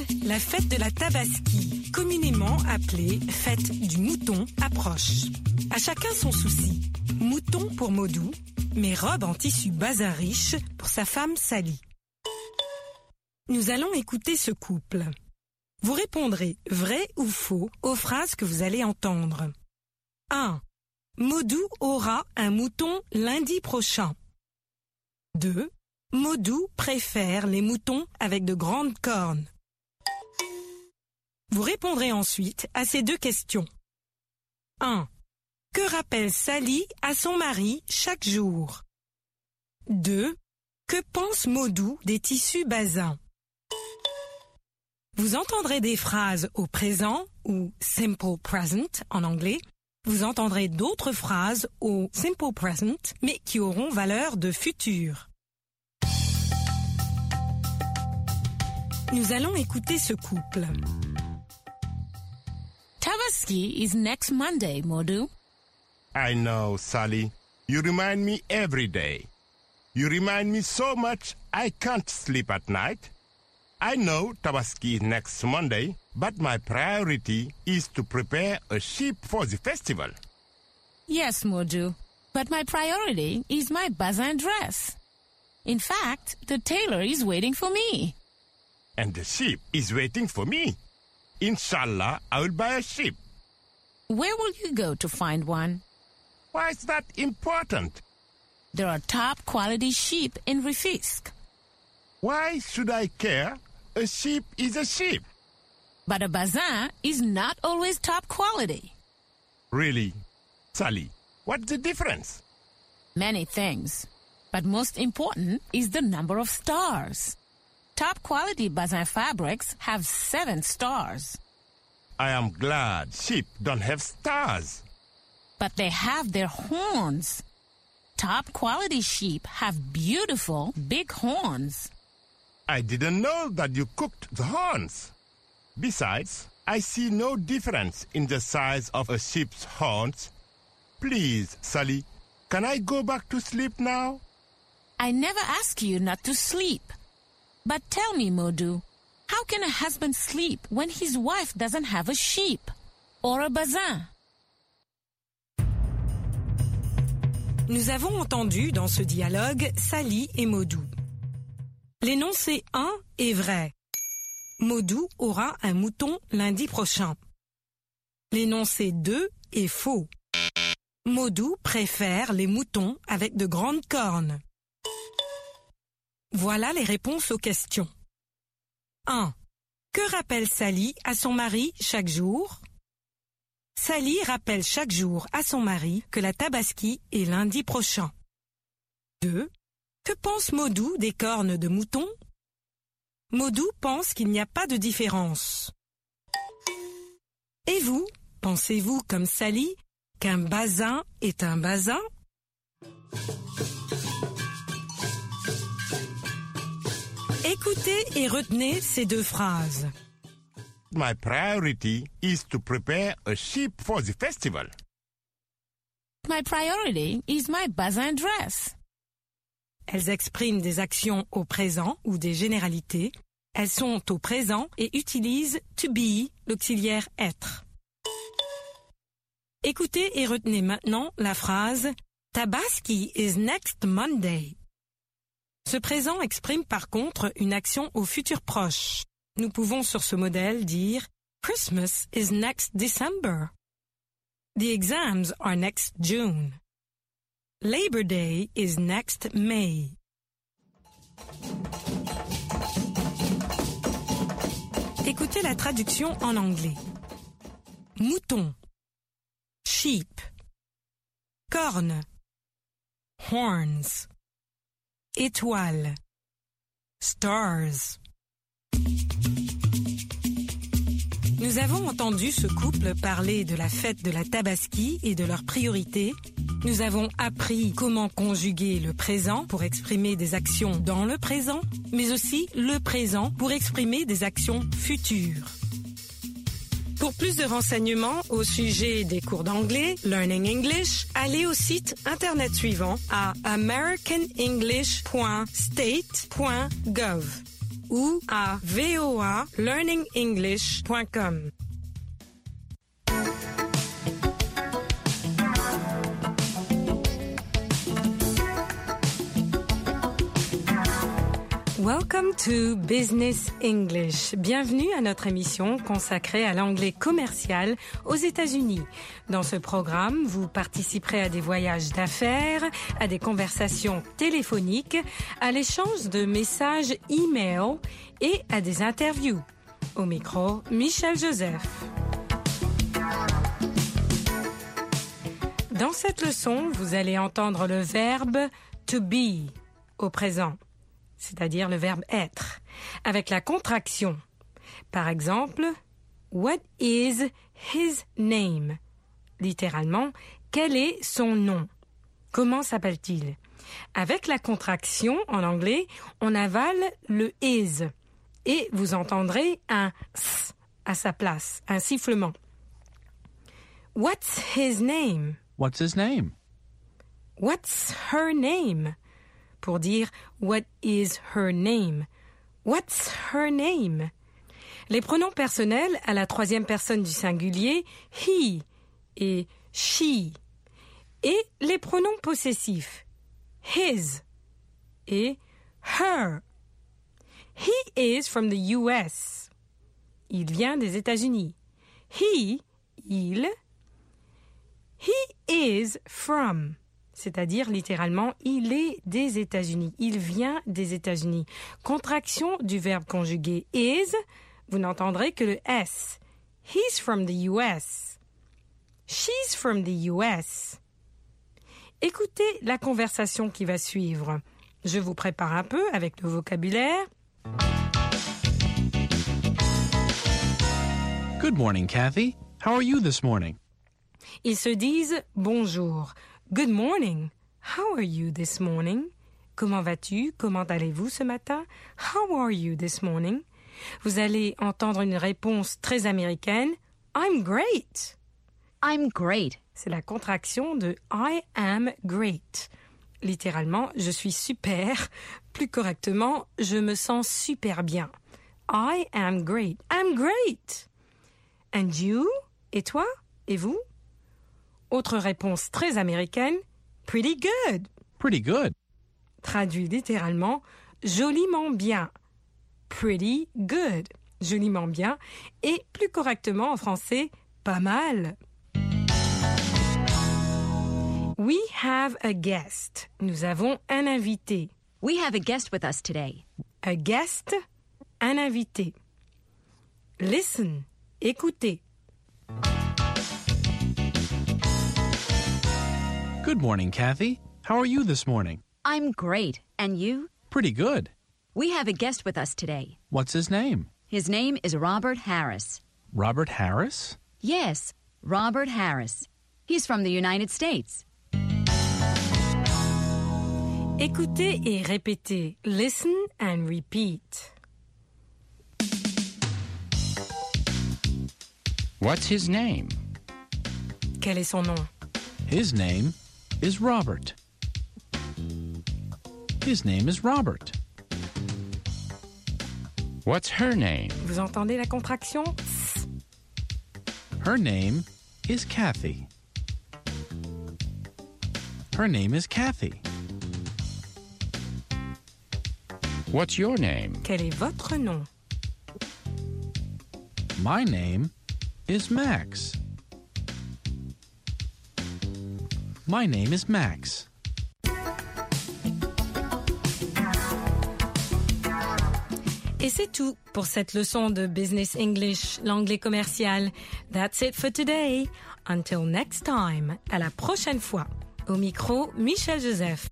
la fête de la Tabaski, communément appelée fête du mouton, approche. À chacun son souci. Mouton pour Modou, mais robe en tissu bazin riche pour sa femme Sally. Nous allons écouter ce couple. Vous répondrez vrai ou faux aux phrases que vous allez entendre. 1. Modou aura un mouton lundi prochain. 2. Modou préfère les moutons avec de grandes cornes. Vous répondrez ensuite à ces deux questions. 1. Que rappelle Sally à son mari chaque jour? 2. Que pense Modou des tissus bazins? Vous entendrez des phrases au présent ou simple present en anglais. Vous entendrez d'autres phrases au simple present mais qui auront valeur de futur. Nous allons écouter ce couple. Tabaski is next Monday, Modou. I know, Sally. You remind me every day. You remind me so much I can't sleep at night. I know Tabaski is next Monday, but my priority is to prepare a sheep for the festival. Yes, Modou, but my priority is my bazin dress. In fact, the tailor is waiting for me. And the sheep is waiting for me. Inshallah, I will buy a sheep. Where will you go to find one? Why is that important? There are top quality sheep in Rifisque. Why should I care? A sheep is a sheep. But a bazin is not always top quality. Really? Sally, what's the difference? Many things. But most important is the number of stars. Top quality bazin fabrics have 7 stars. I am glad sheep don't have stars. But they have their horns. Top quality sheep have beautiful big horns. I didn't know that you cooked the horns. Besides, I see no difference in the size of a sheep's horns. Please, Sally, can I go back to sleep now? I never ask you not to sleep. But tell me, Modou, how can a husband sleep when his wife doesn't have a sheep or a bazin? Nous avons entendu dans ce dialogue Sally et Modou. L'énoncé 1 est vrai. Modou aura un mouton lundi prochain. L'énoncé 2 est faux. Modou préfère les moutons avec de grandes cornes. Voilà les réponses aux questions. 1. Que rappelle Sally à son mari chaque jour? Sally rappelle chaque jour à son mari que la Tabaski est lundi prochain. 2. Que pense Modou des cornes de mouton? Modou pense qu'il n'y a pas de différence. Et vous, pensez-vous comme Sally qu'un bazin est un bazin? Écoutez et retenez ces deux phrases. My priority is to prepare a sheep for the festival. My priority is my bazin dress. Elles expriment des actions au présent ou des généralités. Elles sont au présent et utilisent to be, l'auxiliaire être. Écoutez et retenez maintenant la phrase Tabaski is next Monday. Ce présent exprime par contre une action au futur proche. Nous pouvons sur ce modèle dire Christmas is next December. The exams are next June. Labor Day is next May. Écoutez la traduction en anglais. Mouton, sheep, corne, horns, étoile, stars. Nous avons entendu ce couple parler de la fête de la Tabaski et de leurs priorités. Nous avons appris comment conjuguer le présent pour exprimer des actions dans le présent, mais aussi le présent pour exprimer des actions futures. Pour plus de renseignements au sujet des cours d'anglais, Learning English, allez au site internet suivant à americanenglish.state.gov. ou à voalearningenglish.com. Welcome to Business English. Bienvenue à notre émission consacrée à l'anglais commercial aux États-Unis. Dans ce programme, vous participerez à des voyages d'affaires, à des conversations téléphoniques, à l'échange de messages e-mail et à des interviews. Au micro, Michel Joseph. Dans cette leçon, vous allez entendre le verbe to be au présent, c'est-à-dire le verbe être, avec la contraction. Par exemple, what is his name? Littéralement, quel est son nom? Comment s'appelle-t-il? Avec la contraction, en anglais, on avale le is et vous entendrez un s à sa place, un sifflement. What's his name? What's his name? What's her name? Pour dire what is her name? What's her name? Les pronoms personnels à la troisième personne du singulier, he et she. Et les pronoms possessifs, his et her. He is from the US. Il vient des États-Unis. He, il. He is from. C'est-à-dire, littéralement, il est des États-Unis. Il vient des États-Unis. Contraction du verbe conjugué is, vous n'entendrez que le S. He's from the US. She's from the US. Écoutez la conversation qui va suivre. Je vous prépare un peu avec le vocabulaire. Good morning, Kathy. How are you this morning? Ils se disent bonjour. Good morning. How are you this morning? Comment vas-tu? Comment allez-vous ce matin? How are you this morning? Vous allez entendre une réponse très américaine. I'm great. I'm great. C'est la contraction de I am great. Littéralement, je suis super. Plus correctement, je me sens super bien. I am great. I'm great. And you? Et toi? Et vous? Autre réponse très américaine, pretty good. Pretty good. Traduit littéralement, joliment bien. Pretty good. Joliment bien. Et plus correctement en français, pas mal. We have a guest. Nous avons un invité. We have a guest with us today. A guest, un invité. Listen, écoutez. Good morning, Kathy. How are you this morning? I'm great. And you? Pretty good. We have a guest with us today. What's his name? His name is Robert Harris. Robert Harris? Yes, Robert Harris. He's from the United States. Écoutez et répétez. Listen and repeat. What's his name? Quel est son nom? His name is Robert. His name is Robert. What's her name? Vous entendez la contraction? S. Her name is Kathy. Her name is Kathy. What's your name? Quel est votre nom? My name is Max. My name is Max. Et c'est tout pour cette leçon de Business English, l'anglais commercial. That's it for today. Until next time. À la prochaine fois. Au micro, Michel Joseph.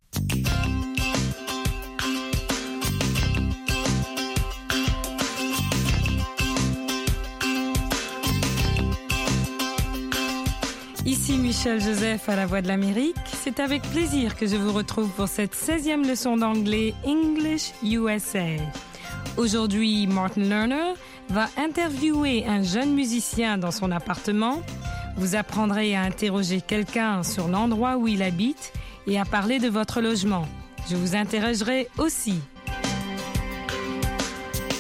Ici Michel Joseph à la Voix de l'Amérique. C'est avec plaisir que je vous retrouve pour cette 16e leçon d'anglais English USA. Aujourd'hui, Martin Lerner va interviewer un jeune musicien dans son appartement. Vous apprendrez à interroger quelqu'un sur l'endroit où il habite et à parler de votre logement. Je vous interrogerai aussi.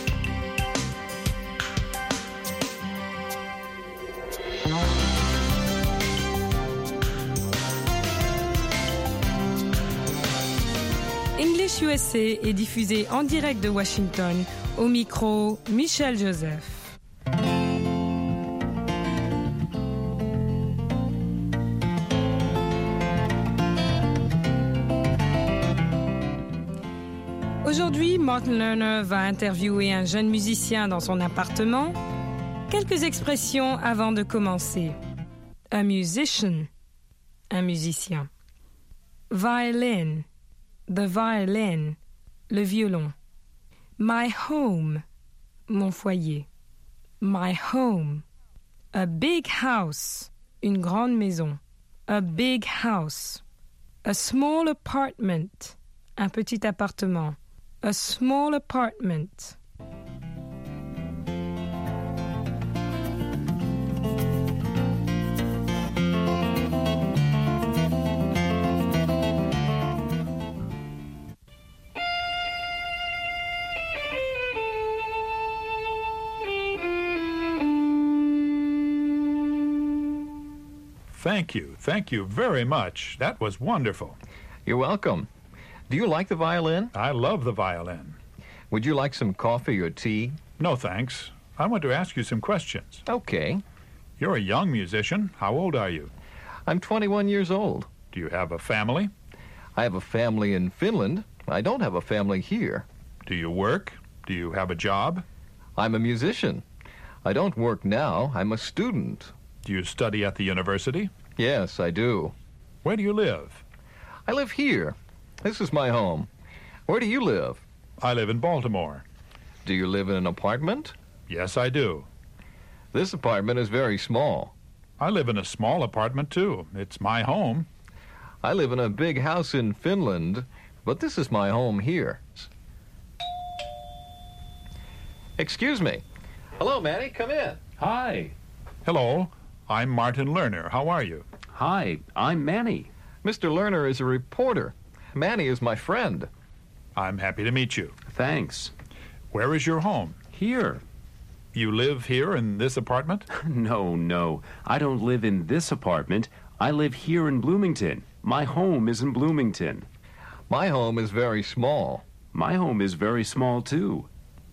English USA est diffusé en direct de Washington, au micro Michel Joseph. Aujourd'hui, Martin Lerner va interviewer un jeune musicien dans son appartement. Quelques expressions avant de commencer. A musician, un musicien. Violin, the violin, le violon. My home, mon foyer. My home. A big house, une grande maison. A big house. A small apartment, un petit appartement. A small apartment. Thank you very much. That was wonderful. You're welcome. Do you like the violin? I love the violin. Would you like some coffee or tea? No, thanks. I want to ask you some questions. Okay. You're a young musician. How old are you? I'm 21 years old. Do you have a family? I have a family in Finland. I don't have a family here. Do you work? Do you have a job? I'm a musician. I don't work now. I'm a student. Do you study at the university? Yes, I do. Where do you live? I live here. This is my home. Where do you live? I live in Baltimore. Do you live in an apartment? Yes, I do. This apartment is very small. I live in a small apartment, too. It's my home. I live in a big house in Finland, but this is my home here. Excuse me. Hello, Manny. Come in. Hi. Hello. I'm Martin Lerner. How are you? Hi, I'm Manny. Mr. Lerner is a reporter. Manny is my friend. I'm happy to meet you. Thanks. Where is your home? Here. You live here in this apartment? No. I don't live in this apartment. I live here in Bloomington. My home is in Bloomington. My home is very small. My home is very small, too.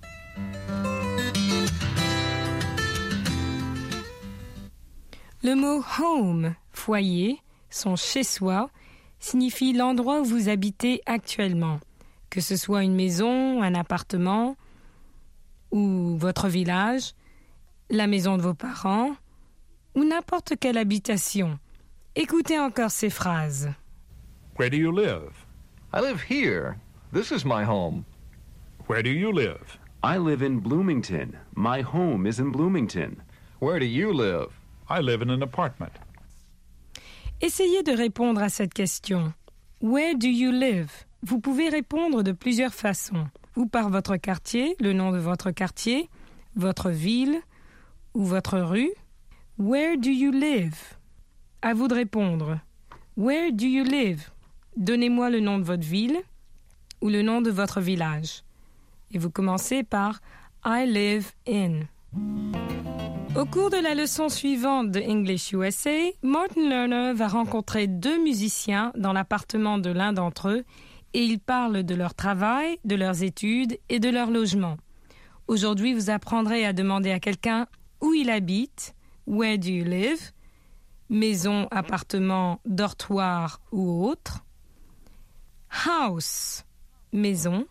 Le mot home, foyer, son chez-soi, signifie l'endroit où vous habitez actuellement, que ce soit une maison, un appartement ou votre village, la maison de vos parents ou n'importe quelle habitation. Écoutez encore ces phrases. Where do you live? I live here. This is my home. Where do you live? I live in Bloomington. My home is in Bloomington. Where do you live? I live in an apartment. Essayez de répondre à cette question. Where do you live? Vous pouvez répondre de plusieurs façons. Ou par votre quartier, le nom de votre quartier, votre ville ou votre rue. Where do you live? À vous de répondre. Where do you live? Donnez-moi le nom de votre ville ou le nom de votre village. Et vous commencez par I live in. Au cours de la leçon suivante de English USA, Martin Lerner va rencontrer deux musiciens dans l'appartement de l'un d'entre eux et ils parlent de leur travail, de leurs études et de leur logement. Aujourd'hui, vous apprendrez à demander à quelqu'un où il habite, where do you live, maison, appartement, dortoir ou autre, house, maison,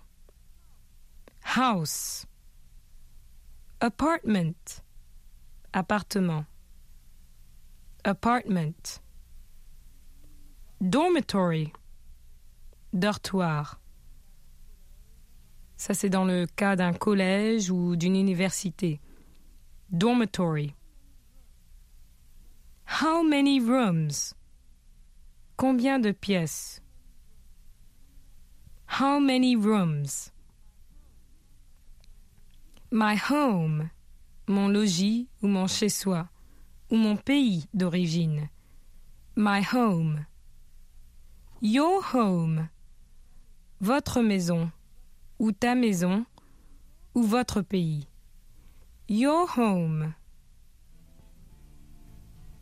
house, apartment, appartement, apartment, dormitory, dortoir. Ça, c'est dans le cas d'un collège ou d'une université. Dormitory. How many rooms? Combien de pièces? How many rooms? My home. Mon logis ou mon chez-soi, ou mon pays d'origine. My home. Your home. Votre maison, ou ta maison, ou votre pays. Your home.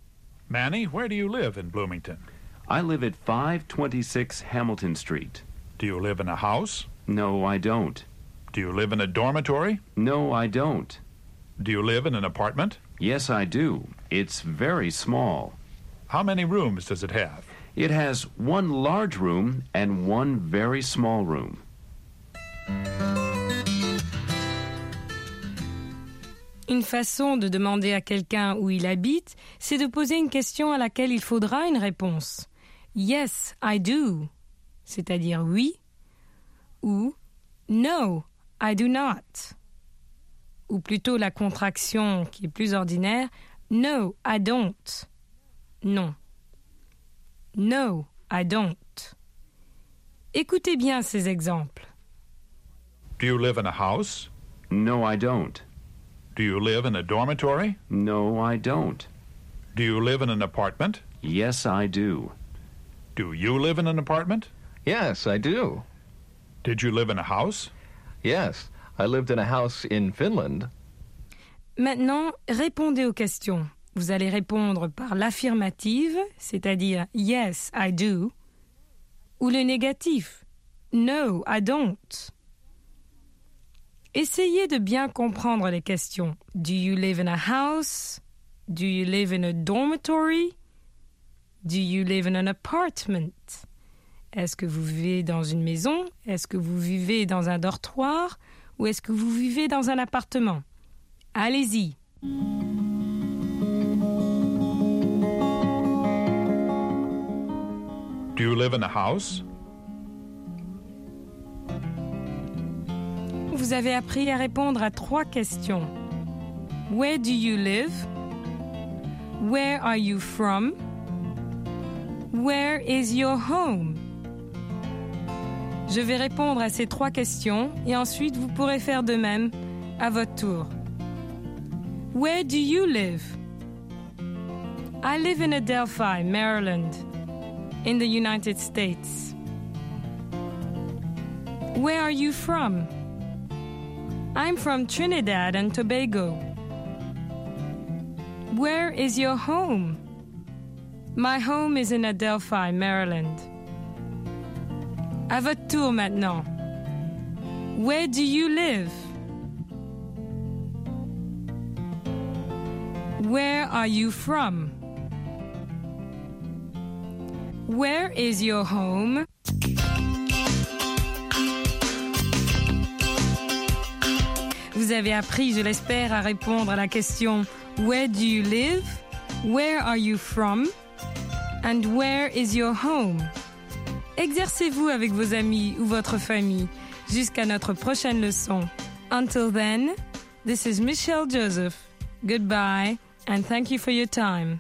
Manny, where do you live in Bloomington? I live at 526 Hamilton Street. Do you live in a house? No, I don't. Do you live in a dormitory? No, I don't. Do you live in an apartment? Yes, I do. It's very small. How many rooms does it have? It has one large room and one very small room. Une façon de demander à quelqu'un où il habite, c'est de poser une question à laquelle il faudra une réponse. Yes, I do, c'est-à-dire oui, ou no, I do not. Ou plutôt la contraction qui est plus ordinaire, no, I don't. Non. No, I don't. Écoutez bien ces exemples. Do you live in a house? No, I don't. Do you live in a dormitory? No, I don't. Do you live in an apartment? Yes, I do. Do you live in an apartment? Yes, I do. Did you live in a house? Yes, I lived in a house in Finland. Maintenant, répondez aux questions. Vous allez répondre par l'affirmative, c'est-à-dire yes, I do, ou le négatif, no, I don't. Essayez de bien comprendre les questions. Do you live in a house? Do you live in a dormitory? Do you live in an apartment? Est-ce que vous vivez dans une maison? Est-ce que vous vivez dans un dortoir? Ou est-ce que vous vivez dans un appartement? Allez-y. Do you live in a house? Vous avez appris à répondre à 3 questions. Where do you live? Where are you from? Where is your home? Je vais répondre à ces 3 questions et ensuite vous pourrez faire de même à votre tour. Where do you live? I live in Adelphi, Maryland, in the United States. Where are you from? I'm from Trinidad and Tobago. Where is your home? My home is in Adelphi, Maryland. À votre tour maintenant. Where do you live? Where are you from? Where is your home? Vous avez appris, je l'espère, à répondre à la question Where do you live? Where are you from? And where is your home? Exercez-vous avec vos amis ou votre famille jusqu'à notre prochaine leçon. Until then, this is Michelle Joseph. Goodbye and thank you for your time.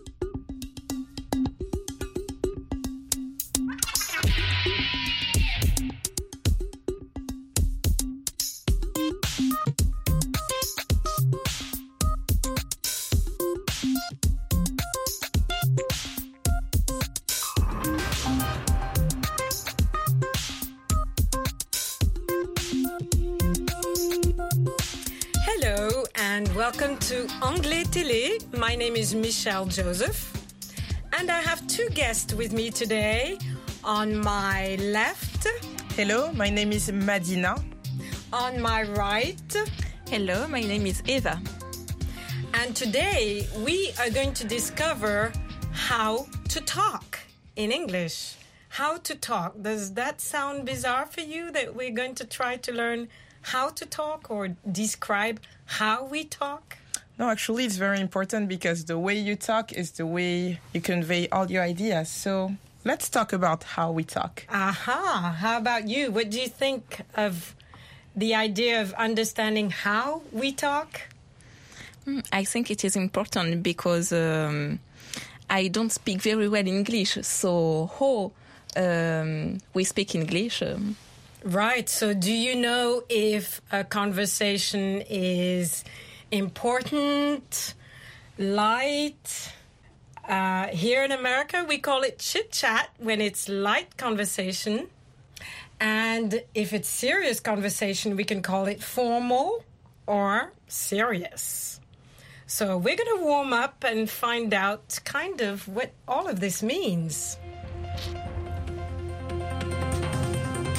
Hello and welcome to Anglais Télé. My name is Michelle Joseph and I have 2 guests with me today. On my left, hello, my name is Madina. On my right, hello, my name is Eva. And today we are going to discover how to talk in English. How to talk. Does that sound bizarre for you that we're going to try to learn how to talk or describe how we talk? No, actually it's very important because the way you talk is the way you convey all your ideas. So let's talk about how we talk. Aha. How about you? What do you think of the idea of understanding how we talk? I think it is important because I don't speak very well English. So how we speak English? Right. So do you know if a conversation is important, light? Here in America, we call it chit-chat when it's light conversation. And if it's serious conversation, we can call it formal or serious. So we're going to warm up and find out kind of what all of this means.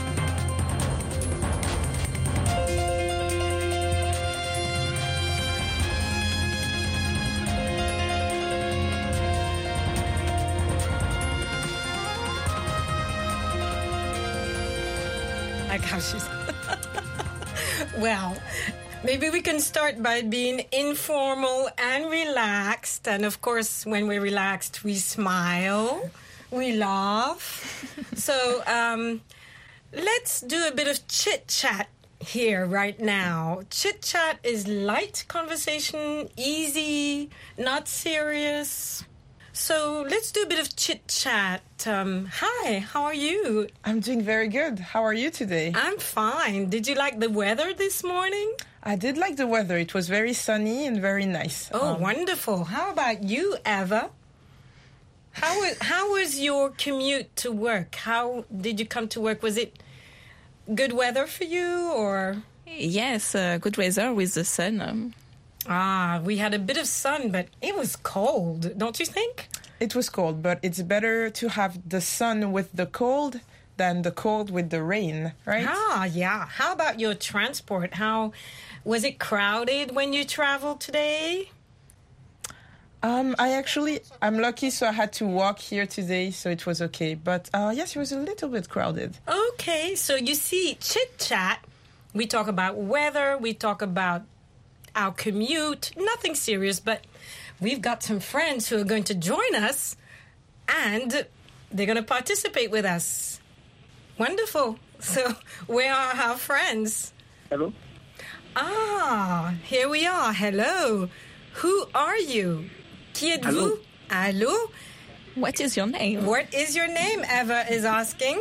like how she's... Well, maybe we can start by being informal and relaxed. And of course, when we're relaxed, we smile, we laugh. So let's do a bit of chit-chat here right now. Chit-chat is light conversation, easy, not serious. So let's do a bit of chit-chat. Hi, how are you? I'm doing very good. How are you today? I'm fine. Did you like the weather this morning? I did like the weather. It was very sunny and very nice. Oh, wonderful. How about you, Eva? How was your commute to work? How did you come to work? Was it good weather for you, or? Yes, good weather with the sun. We had a bit of sun, but it was cold, don't you think? It was cold, but it's better to have the sun with the cold than the cold with the rain, right? Yeah. How about your transport? How was it crowded when you traveled today? I'm lucky, so I had to walk here today, so it was okay. But yes, it was a little bit crowded. Okay, so you see, chit-chat, we talk about weather, we talk about our commute, nothing serious, but we've got some friends who are going to join us, and they're going to participate with us. Wonderful. So, where are our friends? Hello. Here we are. Hello. Who are you? Qui êtes-vous? Allô? What is your name? What is your name, Eva is asking.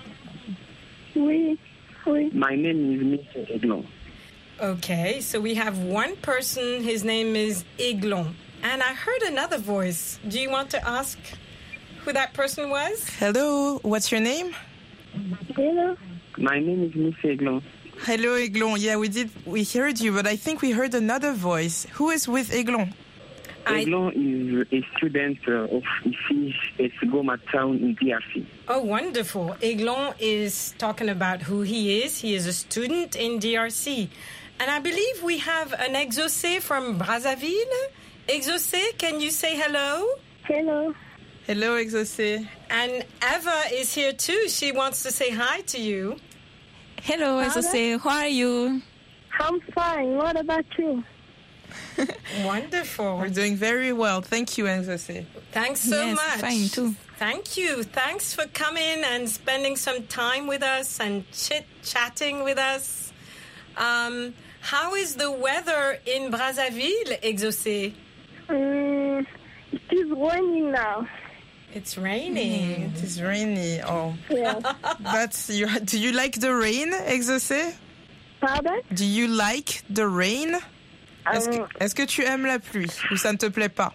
Oui. My name is Mr. Eglon. Okay, so we have one person, his name is Eglon. And I heard another voice. Do you want to ask who that person was? Hello, what's your name? Hello. My name is Mr. Eglon. Hello, Eglon. Yeah, we heard you, but I think we heard another voice. Who is with Eglon? Eglon is a student of IFIS Goma town in DRC. Oh, wonderful. Eglon is talking about who he is. He is a student in DRC. And I believe we have an Exaucé from Brazzaville. Exaucé, can you say hello? Hello. Hello, Exaucé. And Eva is here too. She wants to say hi to you. Hello, Exaucé. How are you? I'm fine. What about you? Wonderful. We're doing very well. Thank you, Exaucé. Thanks so much. Fine too. Thank you. Thanks for coming and spending some time with us and chit-chatting with us. How is the weather in Brazzaville, Exaucé? It is raining now. It's raining. It is rainy. Oh. Yeah. Do you like the rain, Exaucé? Pardon? Do you like the rain? Est-ce que tu aimes la pluie ou ça ne te plaît pas?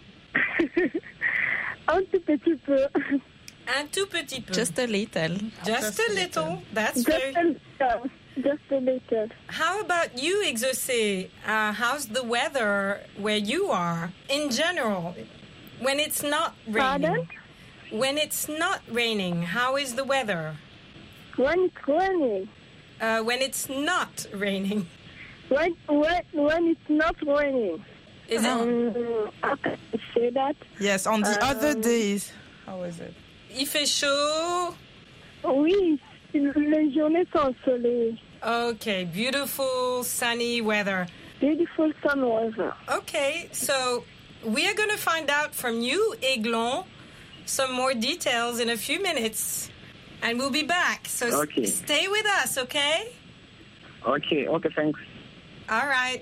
Un tout petit peu. Un tout petit peu. Just a little. Just a little. That's very... Just a little. How about you, Exaucé? How's the weather where you are in general? When it's not raining? Pardon? When it's not raining, how is the weather? When it's raining. When it's not raining. When it's not raining. Is it? I can say that. Yes, on the other days. How is it? Il fait chaud. Oui, les journées sont ensoleillées. Okay, beautiful sunny weather. Beautiful sun weather. Okay, so we are going to find out from you, Eglon, some more details in a few minutes. And we'll be back. So stay with us, okay? Okay, thanks. All right.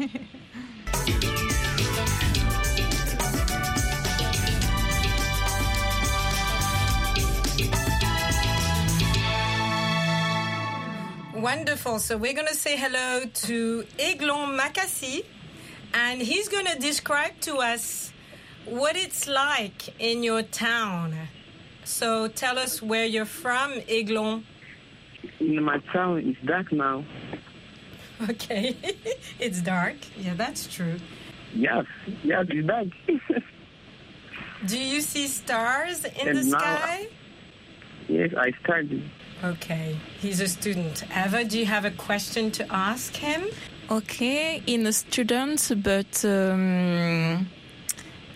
Wonderful. So we're going to say hello to Eglon Makassi, and he's going to describe to us what it's like in your town. So tell us where you're from, Eglon. In my town, it's dark now. Okay. It's dark. Yeah, that's true. Yes, it's dark. Do you see stars in the sky? Yes, I study. Okay. He's a student. Eva, do you have a question to ask him? Okay, in a student, but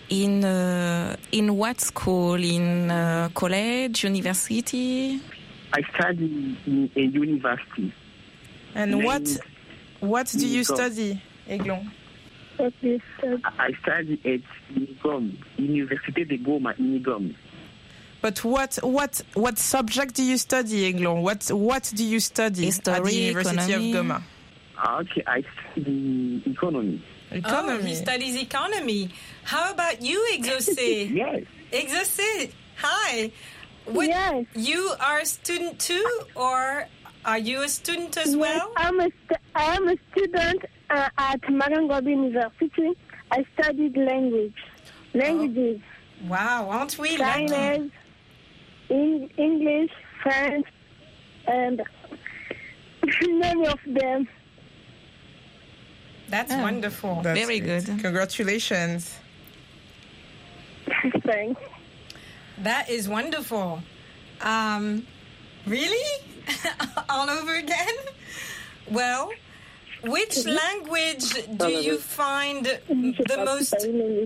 in what school? In college, university? I study in a university. And what do you study, Eglon? I study at Unigom, Université de Goma, Unigom. But what subject do you study, Eglon? What do you study History, at the University economy. of Goma? Okay, I study economy. Economy. Oh, he studies economy. How about you, Exaucé? Yes. Exaucé, hi. Yes. You are a student too, or are you a student as well? I am a student at Marangobi University. I studied languages. Wow, aren't we lucky? Chinese, English, French, and many of them. That's wonderful. That's Very great. good. Congratulations. Thanks. That is wonderful. Really? All over again? Well, which language do you find the most...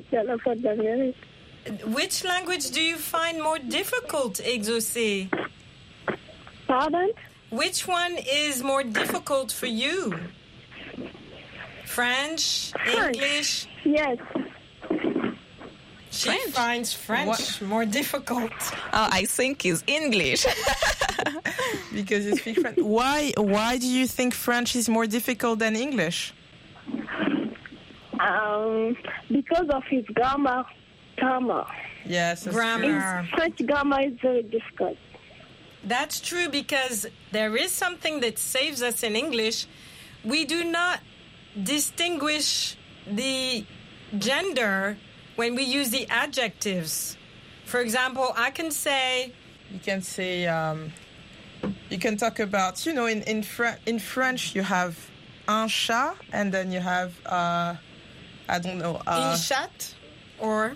Which language do you find more difficult, Exaucé? Pardon? Which one is more difficult for you? French, English? Yes. She finds French more difficult. Oh, I think it's English. Because you speak French. Why do you think French is more difficult than English? Because of its grammar. Yes, grammar. French grammar is very difficult. That's true, because there is something that saves us in English. We do not distinguish the gender when we use the adjectives. For example, I can say... You can say... you can talk about... You know, in French, you have un chat, and then you have... I don't know... une chatte, or...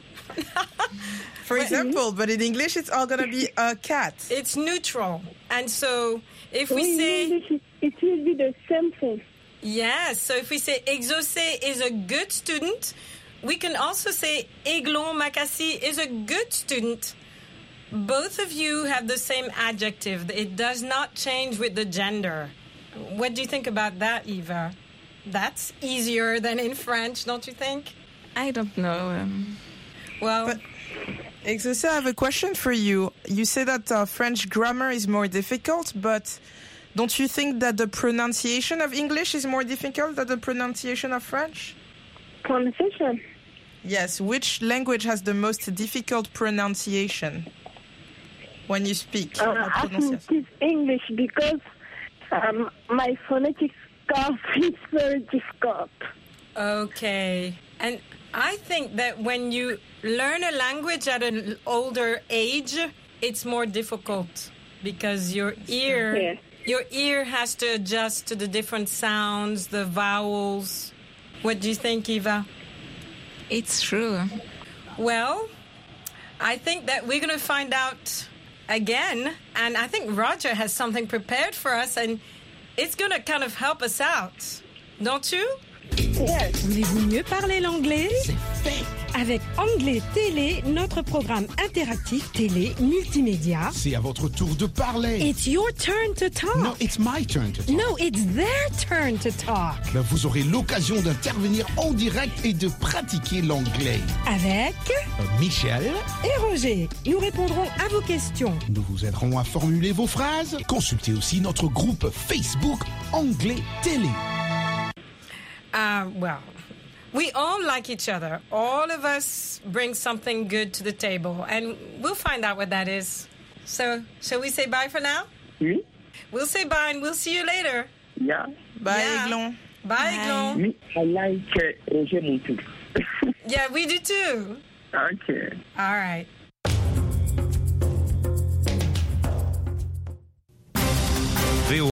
For example, but in English, it's all going to be a cat. It's neutral. And so, if we say... In English, it will be the same thing. Yes, so if we say Exaucé is a good student, we can also say Eglon Makassi is a good student. Both of you have the same adjective. It does not change with the gender. What do you think about that, Eva? That's easier than in French, don't you think? I don't know. But Exaucé, I have a question for you. You say that French grammar is more difficult, but don't you think that the pronunciation of English is more difficult than the pronunciation of French? Pronunciation? Yes. Which language has the most difficult pronunciation when you speak? I think it's English because my phonetic scarf is very difficult. Okay. And I think that when you learn a language at an older age, it's more difficult because your ear has to adjust to the different sounds, the vowels. What do you think, Eva? It's true. Well, I think that we're going to find out again, and I think Roger has something prepared for us, and it's going to kind of help us out. Don't you? Yes. Voulez-vous mieux parler l'anglais? C'est fait. Avec Anglais Télé, notre programme interactif télé multimédia. C'est à votre tour de parler. It's your turn to talk. No, it's my turn to talk. No, it's their turn to talk. Ben, vous aurez l'occasion d'intervenir en direct et de pratiquer l'anglais. Avec Michel et Roger. Nous répondrons à vos questions. Nous vous aiderons à formuler vos phrases. Consultez aussi notre groupe Facebook Anglais Télé. Well, we all like each other. All of us bring something good to the table, and we'll find out what that is. So, shall we say bye for now? Oui. We'll say bye, and we'll see you later. Yeah. Bye, Eglon. Bye, Eglon. Me, I like Roger Montou. Yeah, we do too. Okay. All right.